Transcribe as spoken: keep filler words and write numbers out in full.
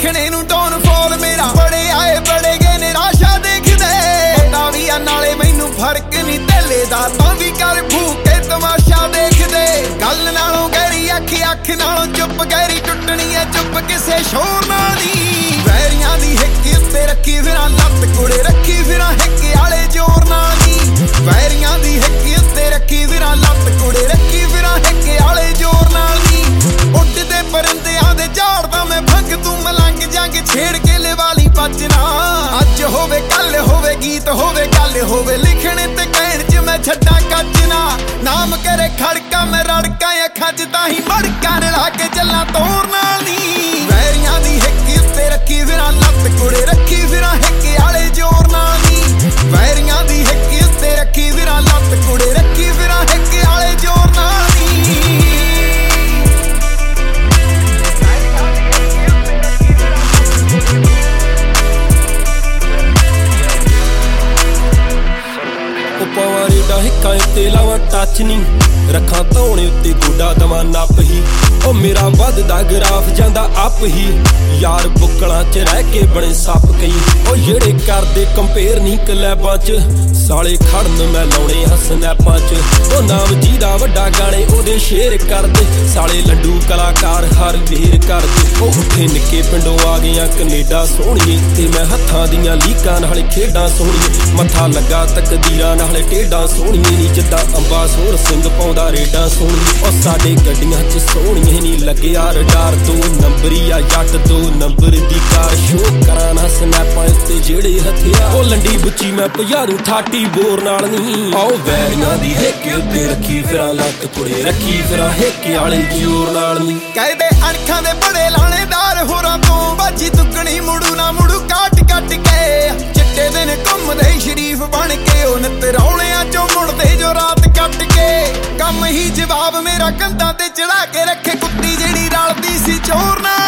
लिखने नू don fall मेरा बड़े आए बड़े गए निराशा देखदे पता भी आ नाले मैनू फर्क नहीं तेले दा तां भी कर भूके तमाशा देखदे गल नालों गहरी अख अख नालों चुप गहरी टुटनी है चुप किसे शोर नाल नी वैरियां दी हिक उत्ते रखी फिरां लत्त कुड़े रखी फिरां हिक आले जोर नाल नी वैरियां दी हिक उत्ते रखी फिरां लत्त कुड़े रखी फिरां हिक आले जोर नाल नी उड़दे परिंदियां दे झाड़दा मैं भंग तू मलंग जंग छेड़ के लिवाली बचना अज होवे कल होवे गीत होवे गल होवे लिखने ते कहण च मैं छड्डा कचना नाम करे खड़का मैं रड़का अखां च ताही मड़का रला के चला तोर नाल नी वैरियां दी हिक उत्ते रखी फिरां लत्त कुड़े रखी फिरां हिक आले जोर नाल नी वैरियां दी हिक उत्ते रखी फिरां लत्त कुड़े रखी फिरां हिक आले जोर नाल नी पावां रेडा हिक्कां उत्ते लावां टच नी रखां धौणे उत्ते गोडा दवां नप ही ओ मेरा वधदा ग्राफ जांदा अप ही यार बुक्कलां च रह के बणे सप कई ओ जेड़े करदे कंपेयर नी कलैबां च साले खड़न मैं लाउणे हां स्नैपां च ओ नाम जीदा वड्डा गाणे ओदे शेर करदे साले लंडू कलाकार हर वेर करदे ओ उठे निक्के पिंडों आ गईयां कनेडा सोहणीए ते मैं हत्थां दीयां लीकां नाल खेडां सोहणीए मत्था लगा तकदीरां नाल टेढ़ा सोहणीए नी जिद्दां अंबा सोर सिंह पाउंदा रेडां सोहणीए ओ साडे गड्डियां च सोहणीए नी लग्गिया रडार दो नंबरी आ जट दो नंबर दी कार शो करां ना स्नैपां उत्ते जेड़े हथियार ओ लंडी बुच्ची मैं पजारू ठाटी बोर नाल नी आओ वैरियां दी हिक उत्ते रखी फिरां लत्त कुड़े रखी फिरां हिक आले जोर नाल नी कहदे अणखां दे बड़े लाणेदार होरां तों बाजी तुकणी मुड़ू ना मुड़ू काट कट के चिट्टे दिन घुमदे शरीफ बन के ओ नित रौलियां चों मुड़दे जो रात कट के कम ही जवाब मेरा कंधां ते चढ़ा के रखे कुत्ती जेड़ी रलदी सी चोर नाल